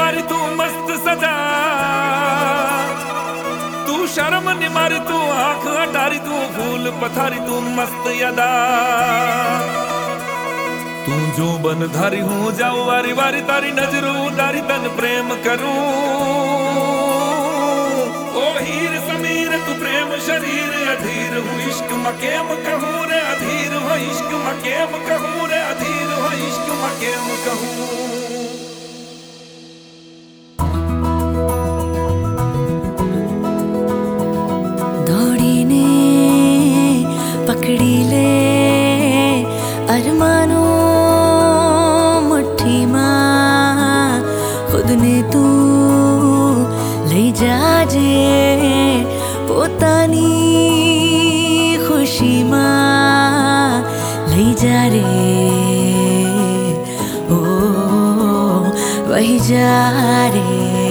मारी तू मस्त सजा, तू शर्म नि मारी तू आंख अटारी, तू फूल पथारी तू मस्त यदा। तू जो बन धारी हूँ जाऊँ वारी वारी, तारी नजरू उतारी तन प्रेम करूं। ओ हीर समीर तू प्रेम शरीर, अधीर हूँ इश्क मकेम कहूँ रे, अधीर हो इश्क मकेम कहूँ रे, अधीर हो इश्क मकेम कहूँ। दौड़ीने पकड़ी ले अरमानो मुट्ठी मां, खुद ने तू ले जाजे पोतानी खुशी मां ले जा रे, ओ वही जा रे।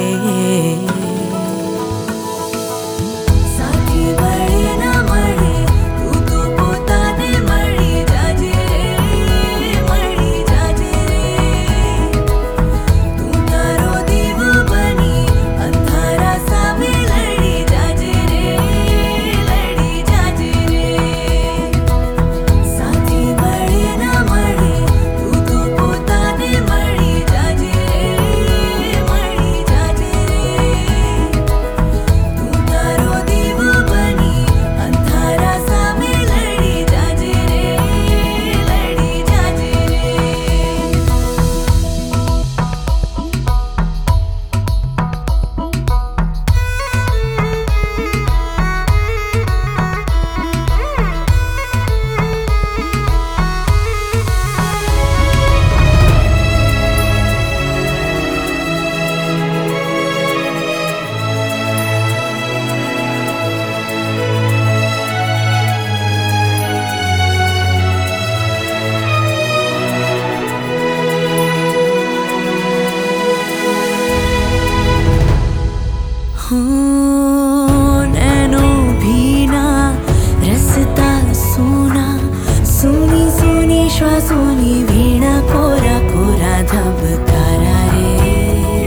नैनो भी ना रसता सोना, सोनी सोनी श्वासोनी वीणा कोरा कोरा धबकारा रे।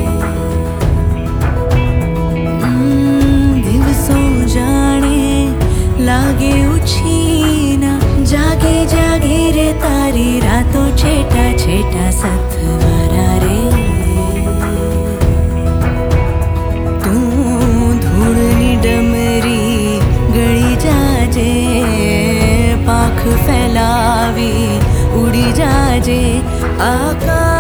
दिवसों जाने लागे उछीना, जागे जागे रे तारी रातों छेटा छेटा सतवारा रे। डमरी गड़ी जाजे पाख फैलावी उड़ी जाजे आकाश।